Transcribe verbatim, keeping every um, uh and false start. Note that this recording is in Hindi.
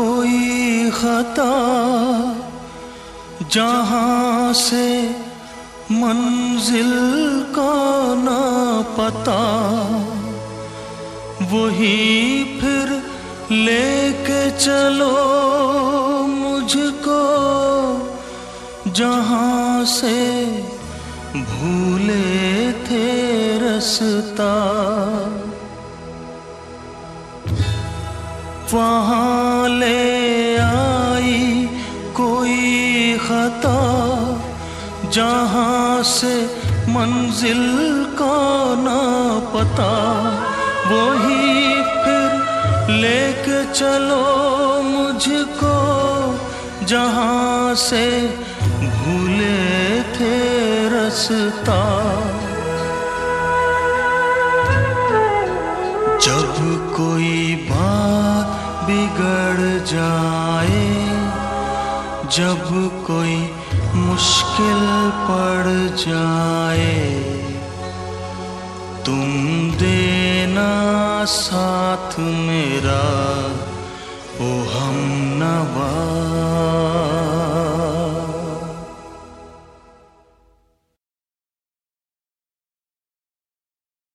कोई खता, जहां से मंजिल का ना पता, वही फिर लेके चलो मुझको, जहां से भूले थे रास्ता। वहां ले आई कोई खता, जहां से मंजिल का ना पता, वही फिर लेके चलो मुझको, जहां से भूले थे रास्ता। जब कोई बात बिगड़ जाए, जब कोई मुश्किल पड़ जाए, तुम देना साथ मेरा।